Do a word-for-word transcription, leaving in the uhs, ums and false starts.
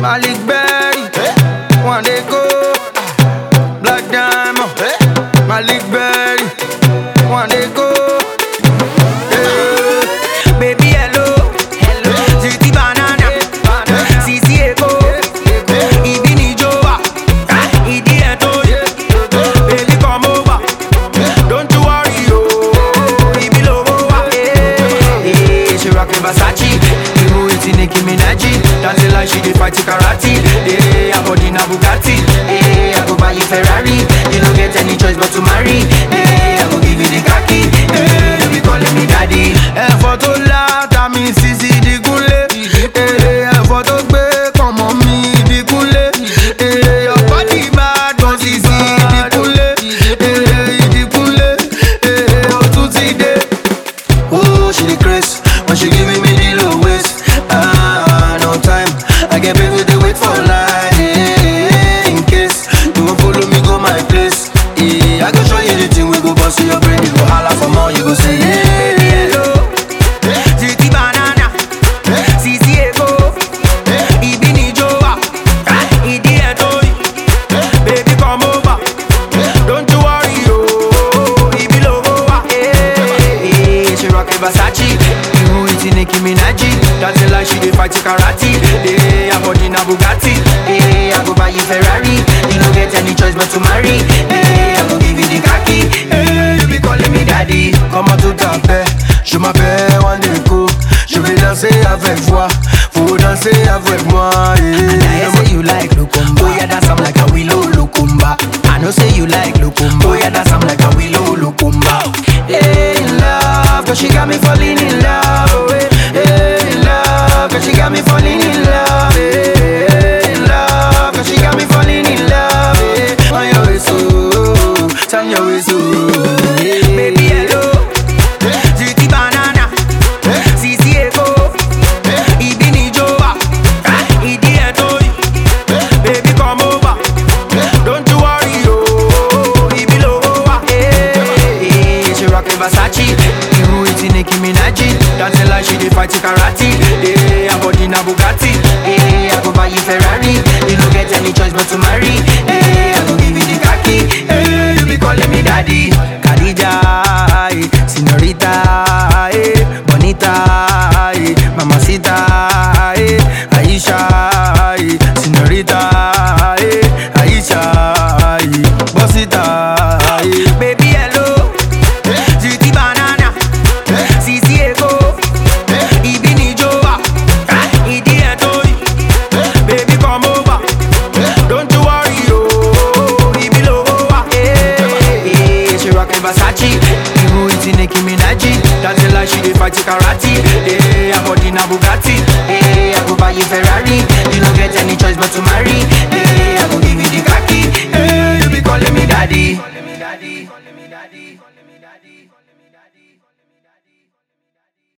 Malik Berry, one day go. Black Diamond, Malik Berry, one day go. Hey. Baby hello, hello. Ziti banana, Sisi eko, Ibi ni joa, Idi eto. Baby come over, don't you worry yo. Ibi logo wa, hey. She rockin' Versace, you eating Nicki Minaj. Dancing like she dey fight karate. Hey, her body na Bugatti. Hey, I go buy you Ferrari. You don't get any choice but to marry. Hey, I go give you the khaki. Hey, you be calling me daddy. Ẹ fọ́tò láta mi Sisi Dikunle. Hey, ẹ fọ́tò gbé kọ̀mọ́ mi Dikunle. Hey, your body bad gan Sisi Dikunle. Hey, Dikunle. Hey, o tún ti dé. Oh, she dey craze when she giving me the low waist. Ah, no time. I get paid with the wait for life. Yeah, in case you won't follow me, go my place. Yeah, I go show you the thing we go bust your brain. You go holla for more, you go say yeah. Baby hello, Ziti banana, Sisi eko, Ibi ni joa, Idi eto. Baby come over, don't you worry yo. Ibi logo wa, hey. She rockin' Versace, you eating Nicki Minaj. Dancing like she dey fight karate. Hey, her body na Bugatti. Hey, I go buy you Ferrari. You don't get any choice but to marry. Hey, I go give you the khaki. Hey, you be calling me daddy. Comment tout à fait, je m'appelle Wandeko. Je vais danser avec toi, faut danser avec moi. Yeah. I know say you like Lukumba. Oh yeah, dance I'm like a willow Lukumba. I know say you like Lukumba. Oh yeah, dance I'm like a willow Lukumba. Hey, in love, cause she got me falling in love. Oh, hey, in love, cause she got me falling in love. Hey, in love, cause she got me falling in love. Hey, on your way so, turn your way so. Hey. Baby hello, Ziti banana, Sisi eko, Ibi ni joa, Idi eto. Baby come over, don't you worry yo. Ibi logo wa, hey. She rockin' Versace, you eating Nicki Minaj. Dancing like she dey fight karate. Hey, her body na Bugatti. Hey, I go buy you Ferrari. You don't get any choice but to marry. Hey, I go give you the khaki. Hey, you be calling me daddy. Khadija, eh, señorita, eh, bonita, eh, mamacita, eh, Aisha, eh, señorita, eh, Aisha, eh, bossita, eh. Baby hello, Ziti banana, Sisi eko, Ibi ni joa, Idi eto. Baby come over, don't you worry yo. Ibi logo wa, hey. She rockin' Versace, you eating Nicki Minaj. Dancing like she dey fight karate. Hey, her body na Bugatti. Hey, I go buy you Ferrari. You don't get any choice but to marry. Hey,